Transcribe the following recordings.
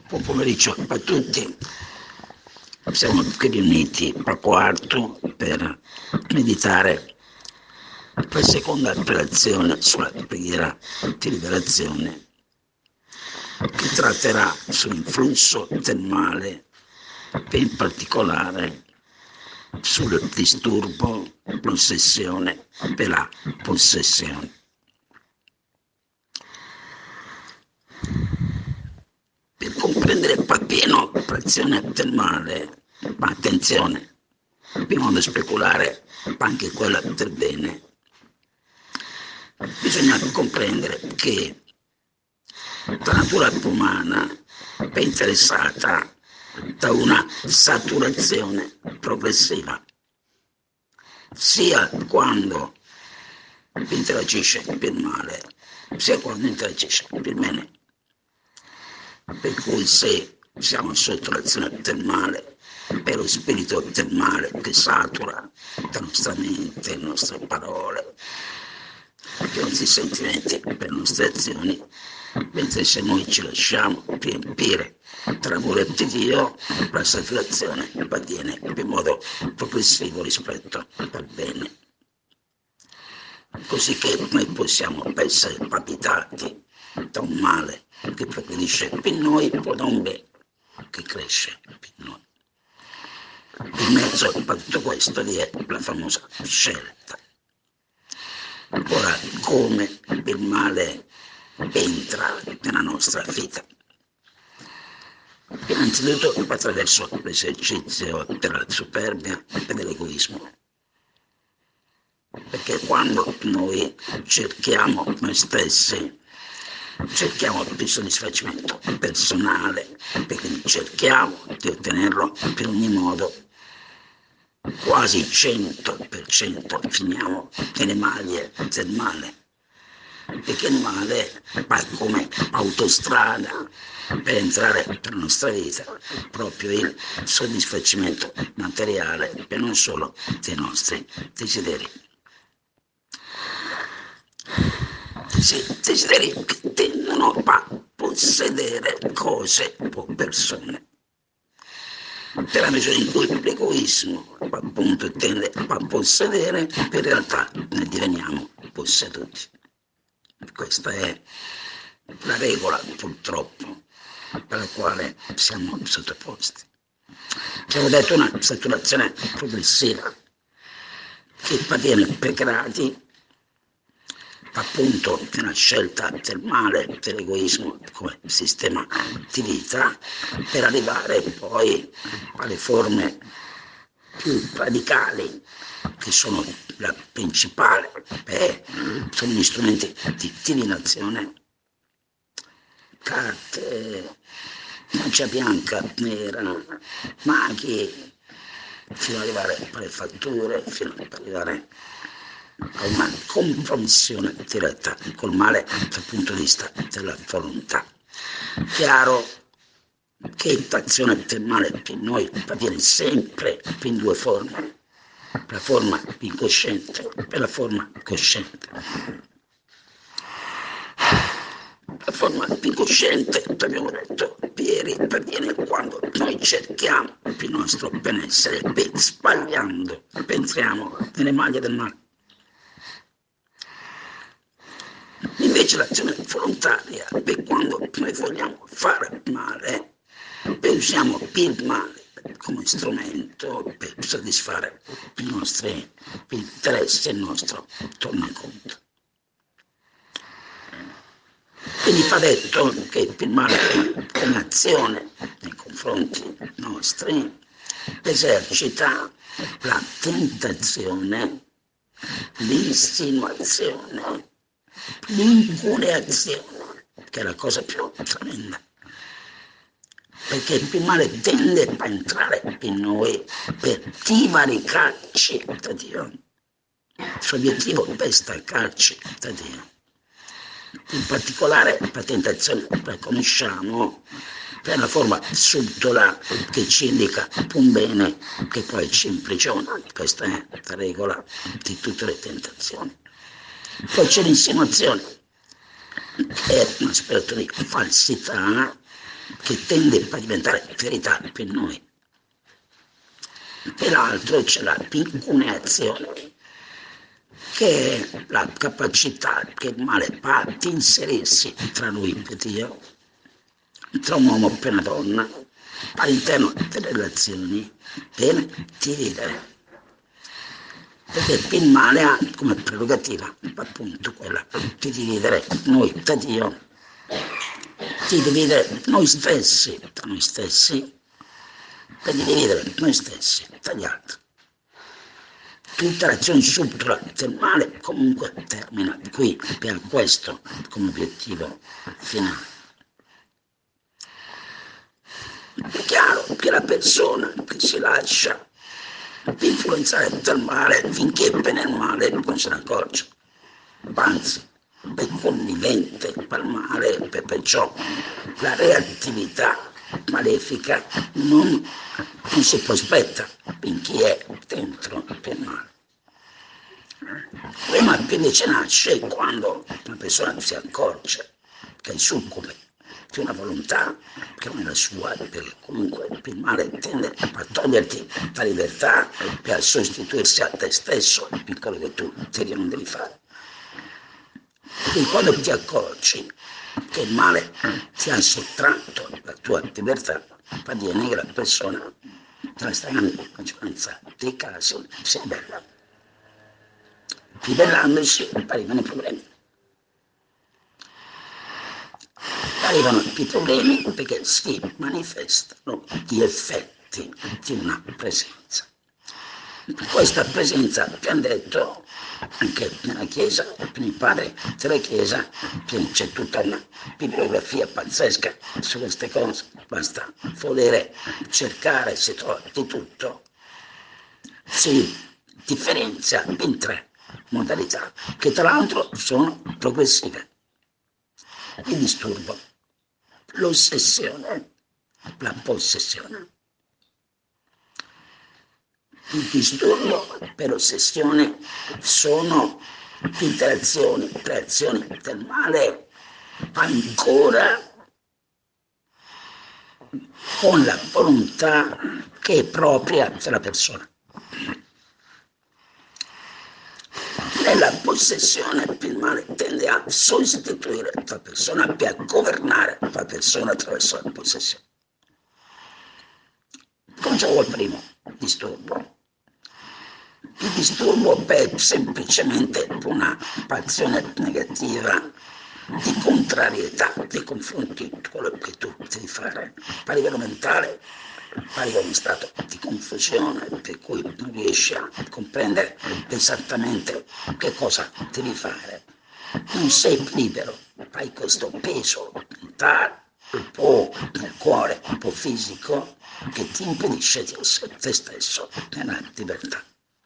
Buon pomeriggio a tutti. Siamo qui riuniti a quarto per meditare la seconda relazione sulla preghiera di liberazione, che tratterà sull'influsso del male e in particolare sul disturbo, l'ossessione e la possessione. Per comprendere appieno l'azione del male, ma attenzione, prima di speculare anche quella del bene, bisogna comprendere che la natura umana è interessata da una saturazione progressiva, sia quando interagisce per il male, sia quando interagisce per il bene. Per cui se siamo sotto l'azione del male, è lo spirito del male che satura la nostra mente, le nostre parole, i nostri sentimenti, le nostre azioni, mentre se noi ci lasciamo riempire dall'amore di Dio, la saturazione avviene in modo progressivo rispetto al bene. Così che noi possiamo essere abitati da un male che progredisce per noi o da un bene che cresce per noi. In mezzo a tutto questo vi è la famosa scelta. Ora, come il male entra nella nostra vita? Innanzitutto attraverso l'esercizio della superbia e dell'egoismo. Perché quando noi cerchiamo noi stessi, cerchiamo il soddisfacimento personale, perché cerchiamo di ottenerlo per ogni modo, quasi 100% finiamo nelle maglie del male, perché il male va come autostrada per entrare nella nostra vita, proprio il soddisfacimento materiale e non solo dei nostri desideri. Desideri che tendono a possedere cose o persone. Per la misura in cui l'egoismo appunto tende a possedere, in realtà ne diveniamo posseduti. Questa è la regola, purtroppo, alla quale siamo sottoposti. Abbiamo detto una saturazione progressiva che avviene per gradi, appunto nella scelta del male, dell'egoismo come sistema di vita, per arrivare poi alle forme più radicali, che sono la principale, sono gli strumenti di divinazione, carte, magia bianca, nera, maghi, fino ad arrivare alle fatture, fino ad arrivare a una compromissione diretta col male dal punto di vista della volontà. Chiaro che l'azione del male per noi avviene sempre in due forme, la forma incosciente e la forma cosciente. La forma incosciente, abbiamo detto ieri, avviene quando noi cerchiamo il nostro benessere, sbagliando, entriamo nelle maglie del male. Invece l'azione volontaria è quando noi vogliamo fare male e usiamo il male come strumento per soddisfare i nostri interessi e il nostro tornaconto. Quindi va detto che il male è un'azione nei confronti nostri, esercita la tentazione, l'insinuazione, l'incuneazione, che è la cosa più tremenda, perché il male tende a entrare in noi per divaricarci da Dio. Il suo obiettivo è staccarci da Dio. In particolare la tentazione la conosciamo per una forma subdola che ci indica un bene che poi ci imprigiona. Questa è la regola di tutte le tentazioni. Poi c'è l'insinuazione, è un aspetto di falsità che tende a diventare verità per noi. E l'altro c'è la incuneazione, che è la capacità che il male va ad inserirsi tra lui e Dio, tra un uomo e una donna, all'interno delle relazioni, per dividere. Perché il male ha come prerogativa appunto quella di dividere noi da Dio, di dividere noi stessi da noi stessi, per dividere noi stessi dagli altri. Tutta l'azione subdola del male comunque termina qui, per questo come obiettivo finale. È chiaro che la persona che si lascia influenzare dal male finché è nel male non se ne accorge, anzi è connivente col male, perciò la reattività malefica non si prospetta finché è dentro il male. Il male invece nasce quando una persona si accorge che è succube di una volontà che non è la sua, perché comunque il male tende a toglierti la libertà per sostituirsi a te stesso in quello che tu non devi fare. Quindi quando ti accorgi che il male ti ha sottratto la tua libertà, fa dire che la persona, nella stragrande maggioranza dei casi, si ribella. Ribellandosi arrivano i problemi. Arrivano i problemi perché si manifestano gli effetti di una presenza. Questa presenza, abbiamo detto, anche nella Chiesa, per il padre della Chiesa, c'è tutta una bibliografia pazzesca su queste cose, basta volere cercare, si trova di tutto, si differenzia in 3 modalità, che tra l'altro sono progressive. Il disturbo, l'ossessione, la possessione. Il disturbo per ossessione sono interazioni, reazioni del male ancora con la volontà che è propria della persona. Nella possessione il male tende a sostituire la persona, per governare la persona attraverso la possessione. Cominciamo col primo disturbo. Il disturbo è semplicemente una passione negativa di contrarietà nei confronti di quello che tu devi fare a livello mentale, a livello di stato di confusione, per cui non riesci a comprendere esattamente che cosa devi fare. Non sei libero, hai questo peso mentale, un po' nel cuore, un po' fisico, che ti impedisce di essere te stesso nella libertà.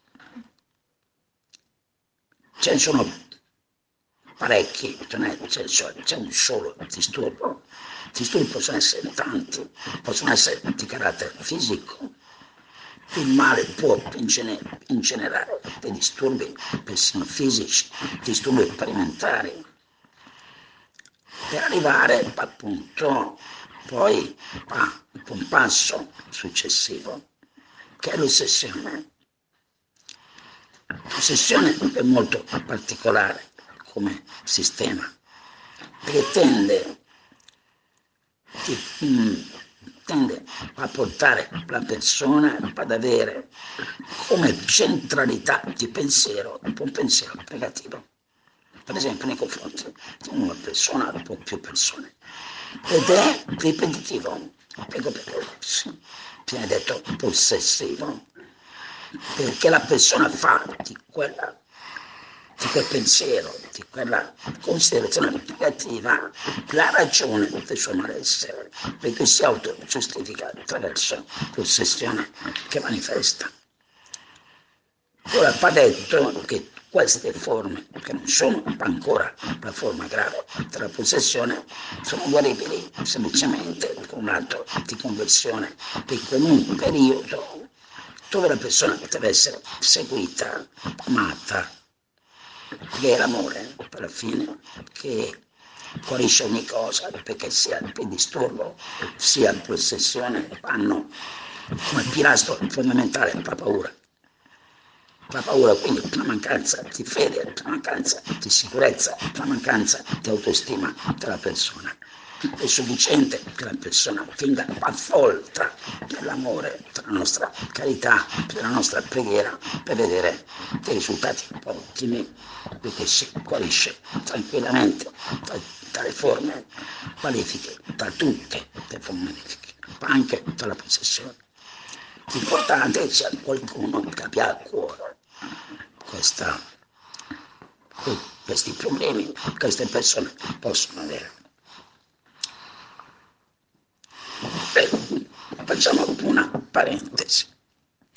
Ce ne sono parecchi, c'è un solo disturbo. Disturbi possono essere tanti, possono essere di carattere fisico. Il male può ingenerare dei disturbi persino fisici, disturbi alimentari, per arrivare appunto poi a un passo successivo, che è l'ossessione. L'ossessione è molto particolare come sistema, perché tende a portare la persona ad avere come centralità di pensiero un pensiero negativo, per esempio nei confronti di una persona o più persone, ed è ripetitivo, perché viene detto possessivo, perché la persona fa di quel pensiero, di quella considerazione negativa, la ragione del suo malessere, perché si autogiustifica attraverso l'ossessione che manifesta. Ora va detto che queste forme, che non sono ancora la forma grave della possessione, sono guaribili semplicemente con un atto di conversione, perché in un periodo dove la persona deve essere seguita, amata, che è l'amore alla fine che guarisce ogni cosa, perché sia il disturbo sia l'ossessione vanno come pilastro fondamentale la paura. La paura quindi è la mancanza di fede, la mancanza di sicurezza, la mancanza di autostima della persona. È sufficiente che la persona venga avvolta nell'amore, della nostra carità, della nostra preghiera, per vedere dei risultati ottimi, perché si guarisce tranquillamente dalle forme malefiche, da tutte le forme malefiche, ma anche dalla possessione. L'importante è che sia qualcuno che abbia a cuore questi problemi che queste persone possono avere. Beh, facciamo una parentesi.